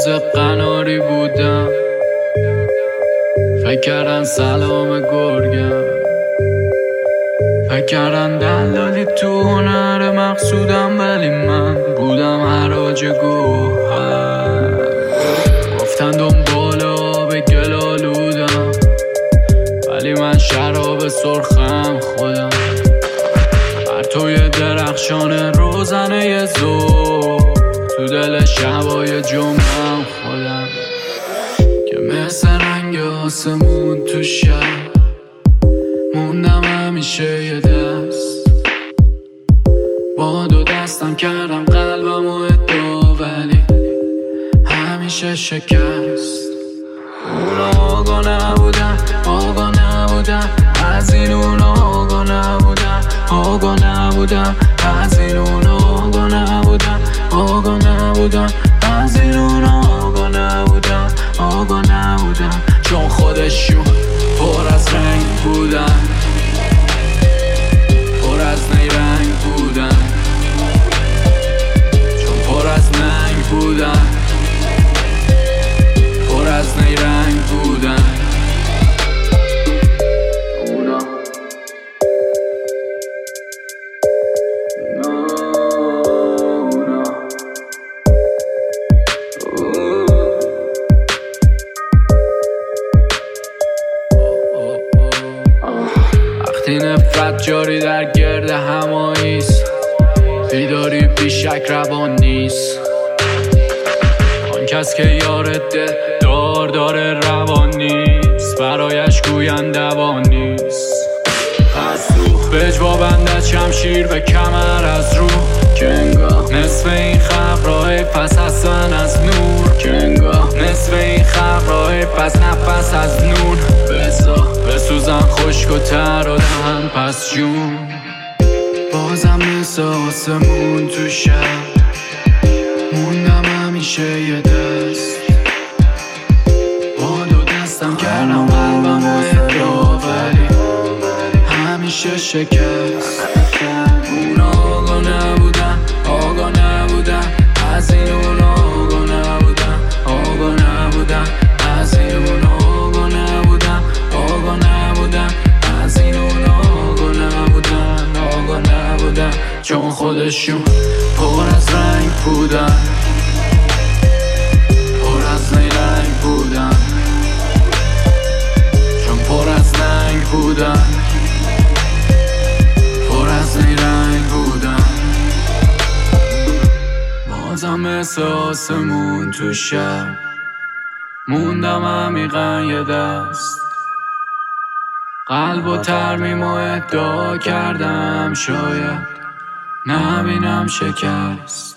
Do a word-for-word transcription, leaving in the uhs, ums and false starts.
باز قناری بودم، فکر کردن سلام گرگم، فکر کردن دلالی تو هنر مقصودم، ولی من بودم حراج گوهر. گفتن دنبال آب گل آلودم، ولی من شراب سرخم خودم. پرتوی درخشان روزنه ظهر، تو دل شبای جمعم خودم، که مثل رنگ آسمون تو شب موندم همیشه یه دست. با دو دستم کردم قلبم و ادعا، ولی همیشه شکست. اونا آقا نبودن، آقا نبودن، از این اونا آقا نبودن، آقا نبودن، از این اونا آقا نبودن، آقا نبودن، از این اونا آقا نبودن، آقا نبودن. چون خودشون پر از رنگ بودن، پر از نیرنگ بودن، چون پر از ننگ بودن، پر از نیرنگ بودن. اونا وقتی نفرت جاری در گرد هماییست، بیداری بیشک روان نیست. آن کس که یار دل دار داره روان نیست، برایش گویند دوان نیست. از رو به اجوا بندد شمشیر به کمر از رو، که انگاه نصف این خلق راه پس هستن از نور، که انگاه نصف این خلق راه پس نفس از نور. بسا بسوزن خشک و تر و دهن پس جون، بازم مثل آسمون تو شب موندم همیشه یه دست. با دو دستم کردم قلبم و ادعا، ولی همیشه شکست. اونا آقا نبودن، آقا نبودن، از این اونا آقا نبودن، آقا نبودن، از این اونا آقا نبودن، آقا نبودن، از این اونا آقا نبودن، آقا نبودن. چون خودشون پر از رنگ بودن، پر از نیرنگ بودن، چون پر از ننگ بودن، پر از نیرنگ بودن. بازم مثل آسمون تو شب موندم عمیقا یه دست. قلب و ترمیم و ادعا کردم، شاید نبینم شکست.